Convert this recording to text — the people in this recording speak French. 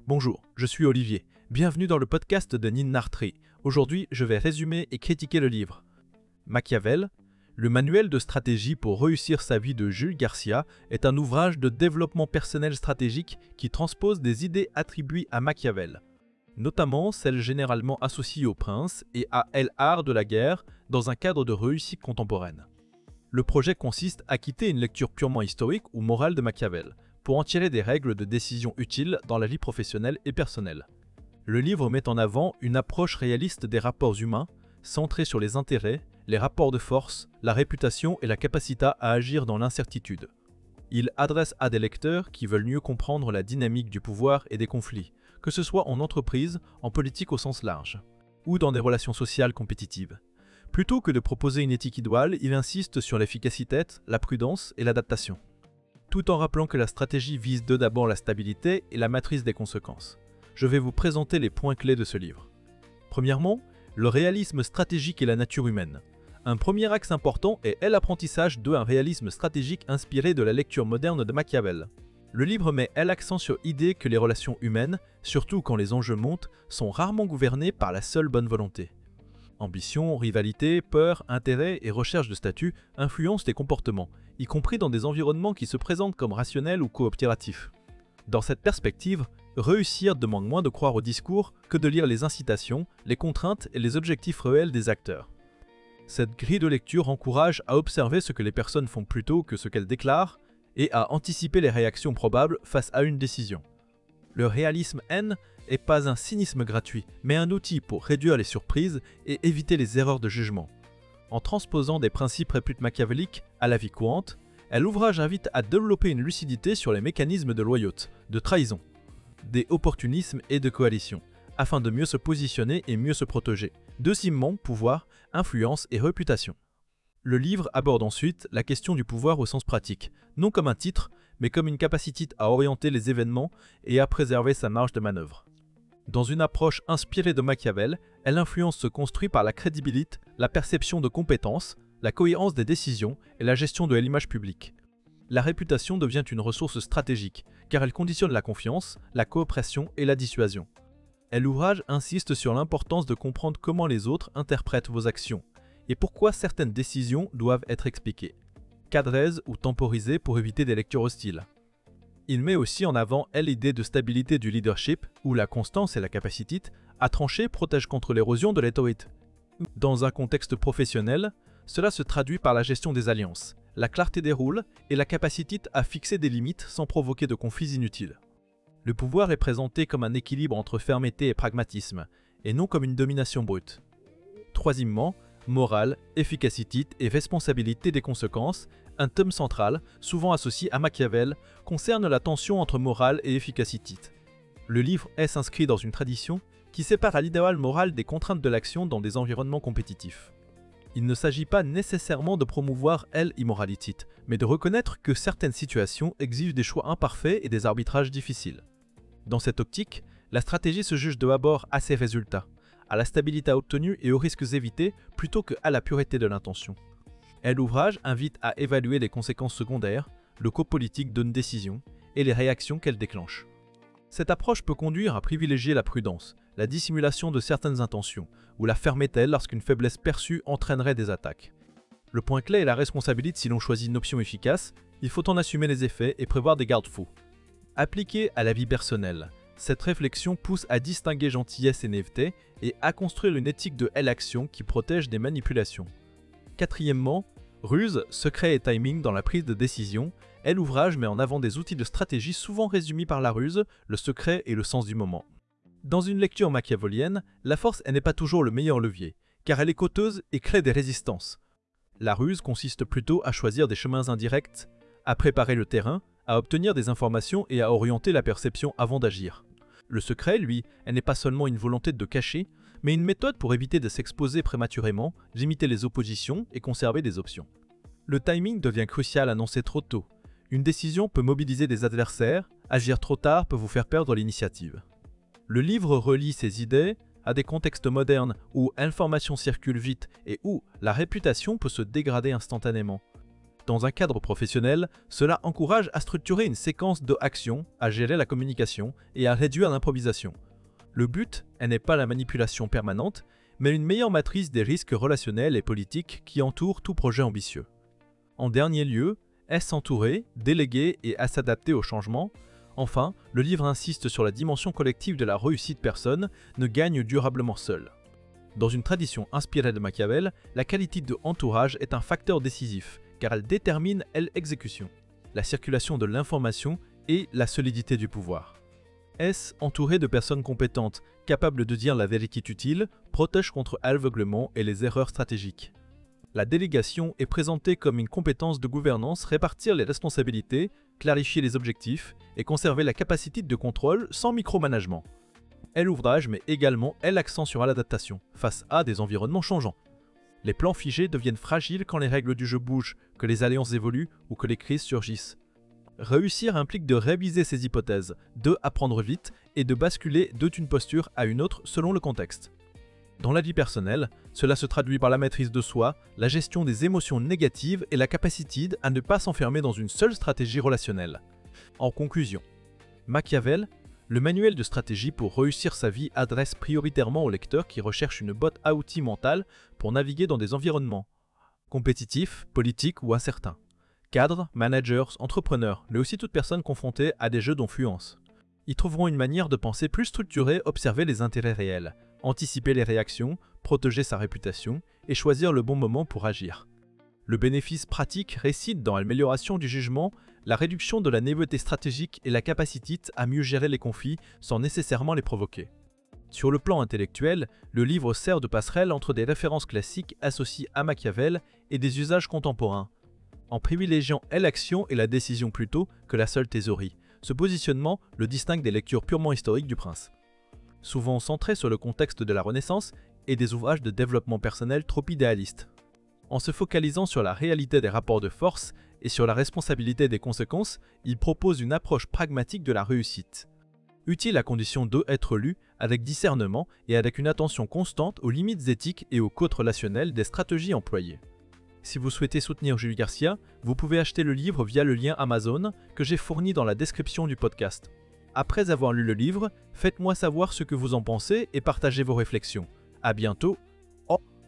Bonjour, je suis Olivier. Bienvenue dans le podcast de Nin Nartri. Aujourd'hui, je vais résumer et critiquer le livre Machiavel, le manuel de stratégie pour réussir sa vie de Jules Garcia est un ouvrage de développement personnel stratégique qui transpose des idées attribuées à Machiavel, notamment celles généralement associées au prince et à l'art de la guerre dans un cadre de réussite contemporaine. Le projet consiste à quitter une lecture purement historique ou morale de Machiavel, pour en tirer des règles de décision utiles dans la vie professionnelle et personnelle. Le livre met en avant une approche réaliste des rapports humains, centrée sur les intérêts, les rapports de force, la réputation et la capacité à agir dans l'incertitude. Il adresse à des lecteurs qui veulent mieux comprendre la dynamique du pouvoir et des conflits, que ce soit en entreprise, en politique au sens large, ou dans des relations sociales compétitives. Plutôt que de proposer une éthique idéale, il insiste sur l'efficacité, la prudence et l'adaptation, tout en rappelant que la stratégie vise d'abord la stabilité et la maîtrise des conséquences. Je vais vous présenter les points clés de ce livre. Premièrement, le réalisme stratégique et la nature humaine. Un premier axe important est l'apprentissage d'un réalisme stratégique inspiré de la lecture moderne de Machiavel. Le livre met l'accent sur l'idée que les relations humaines, surtout quand les enjeux montent, sont rarement gouvernées par la seule bonne volonté. Ambition, rivalité, peur, intérêt et recherche de statut influencent les comportements, y compris dans des environnements qui se présentent comme rationnels ou coopératifs. Dans cette perspective, réussir demande moins de croire au discours que de lire les incitations, les contraintes et les objectifs réels des acteurs. Cette grille de lecture encourage à observer ce que les personnes font plutôt que ce qu'elles déclarent et à anticiper les réactions probables face à une décision. Le réalisme N n'est pas un cynisme gratuit, mais un outil pour réduire les surprises et éviter les erreurs de jugement. En transposant des principes réputés machiavéliques à la vie courante, l'ouvrage invite à développer une lucidité sur les mécanismes de loyauté, de trahison, des opportunismes et de coalition, afin de mieux se positionner et mieux se protéger. Deuxièmement, pouvoir, influence et réputation. Le livre aborde ensuite la question du pouvoir au sens pratique, non comme un titre, mais comme une capacité à orienter les événements et à préserver sa marge de manœuvre. Dans une approche inspirée de Machiavel, l'influence se construit par la crédibilité, la perception de compétences, la cohérence des décisions et la gestion de l'image publique. La réputation devient une ressource stratégique, car elle conditionne la confiance, la coopération et la dissuasion. L'ouvrage insiste sur l'importance de comprendre comment les autres interprètent vos actions, et pourquoi certaines décisions doivent être expliquées, cadrées ou temporisées pour éviter des lectures hostiles. Il met aussi en avant l'idée de stabilité du leadership, où la constance et la capacité à trancher protègent contre l'érosion de l'autorité. Dans un contexte professionnel, cela se traduit par la gestion des alliances, la clarté des rôles et la capacité à fixer des limites sans provoquer de conflits inutiles. Le pouvoir est présenté comme un équilibre entre fermeté et pragmatisme, et non comme une domination brute. Troisièmement, morale, efficacité et responsabilité des conséquences, un thème central, souvent associé à Machiavel, concerne la tension entre morale et efficacité. Le livre s'inscrit dans une tradition qui sépare l'idéal moral des contraintes de l'action dans des environnements compétitifs. Il ne s'agit pas nécessairement de promouvoir l'immoralité, mais de reconnaître que certaines situations exigent des choix imparfaits et des arbitrages difficiles. Dans cette optique, la stratégie se juge d'abord à ses résultats, à la stabilité obtenue et aux risques évités plutôt qu'à la pureté de l'intention. L'ouvrage invite à évaluer les conséquences secondaires, le coût politique d'une décision et les réactions qu'elle déclenche. Cette approche peut conduire à privilégier la prudence, la dissimulation de certaines intentions ou la fermeté lorsqu'une faiblesse perçue entraînerait des attaques. Le point clé est la responsabilité. Si l'on choisit une option efficace, il faut en assumer les effets et prévoir des garde-fous. Appliquée à la vie personnelle, cette réflexion pousse à distinguer gentillesse et naïveté et à construire une éthique de l'action qui protège des manipulations. Quatrièmement, ruse, secret et timing dans la prise de décision. L'ouvrage met en avant des outils de stratégie souvent résumés par la ruse, le secret et le sens du moment. Dans une lecture machiavélienne, la force n'est pas toujours le meilleur levier, car elle est coûteuse et crée des résistances. La ruse consiste plutôt à choisir des chemins indirects, à préparer le terrain, à obtenir des informations et à orienter la perception avant d'agir. Le secret, lui, n'est pas seulement une volonté de cacher, mais une méthode pour éviter de s'exposer prématurément, limiter les oppositions et conserver des options. Le timing devient crucial annoncé trop tôt. Une décision peut mobiliser des adversaires, agir trop tard peut vous faire perdre l'initiative. Le livre relie ces idées à des contextes modernes où l'information circule vite et où la réputation peut se dégrader instantanément. Dans un cadre professionnel, cela encourage à structurer une séquence d'actions, à gérer la communication et à réduire l'improvisation. Le but n'est pas la manipulation permanente, mais une meilleure maîtrise des risques relationnels et politiques qui entourent tout projet ambitieux. En dernier lieu, est s'entourer, déléguer et à s'adapter aux changements. Enfin, le livre insiste sur la dimension collective de la réussite personne ne gagne durablement seule. Dans une tradition inspirée de Machiavel, la qualité de entourage est un facteur décisif, car elle détermine l'exécution, la circulation de l'information et la solidité du pouvoir. Est entouré de personnes compétentes, capables de dire la vérité utile, protège contre l'aveuglement et les erreurs stratégiques. La délégation est présentée comme une compétence de gouvernance, répartir les responsabilités, clarifier les objectifs et conserver la capacité de contrôle sans micromanagement. L'ouvrage met également l'accent sur l'adaptation face à des environnements changeants. Les plans figés deviennent fragiles quand les règles du jeu bougent, que les alliances évoluent ou que les crises surgissent. Réussir implique de réviser ses hypothèses, de apprendre vite et de basculer d'une posture à une autre selon le contexte. Dans la vie personnelle, cela se traduit par la maîtrise de soi, la gestion des émotions négatives et la capacité à ne pas s'enfermer dans une seule stratégie relationnelle. En conclusion, Machiavel, le manuel de stratégie pour réussir sa vie adresse prioritairement aux lecteurs qui recherchent une botte à outils mentale pour naviguer dans des environnements compétitifs, politiques ou incertains. Cadres, managers, entrepreneurs, mais aussi toute personne confrontée à des jeux d'influence. Ils trouveront une manière de penser plus structurée, observer les intérêts réels, anticiper les réactions, protéger sa réputation et choisir le bon moment pour agir. Le bénéfice pratique réside dans l'amélioration du jugement, la réduction de la naïveté stratégique et la capacité à mieux gérer les conflits sans nécessairement les provoquer. Sur le plan intellectuel, le livre sert de passerelle entre des références classiques associées à Machiavel et des usages contemporains, en privilégiant l'action et la décision plutôt que la seule théorie. Ce positionnement le distingue des lectures purement historiques du prince. Souvent centré sur le contexte de la Renaissance et des ouvrages de développement personnel trop idéalistes. En se focalisant sur la réalité des rapports de force et sur la responsabilité des conséquences, il propose une approche pragmatique de la réussite. Utile à condition d'être lu avec discernement et avec une attention constante aux limites éthiques et aux codes relationnels des stratégies employées. Si vous souhaitez soutenir Jules Garcia, vous pouvez acheter le livre via le lien Amazon que j'ai fourni dans la description du podcast. Après avoir lu le livre, faites-moi savoir ce que vous en pensez et partagez vos réflexions. À bientôt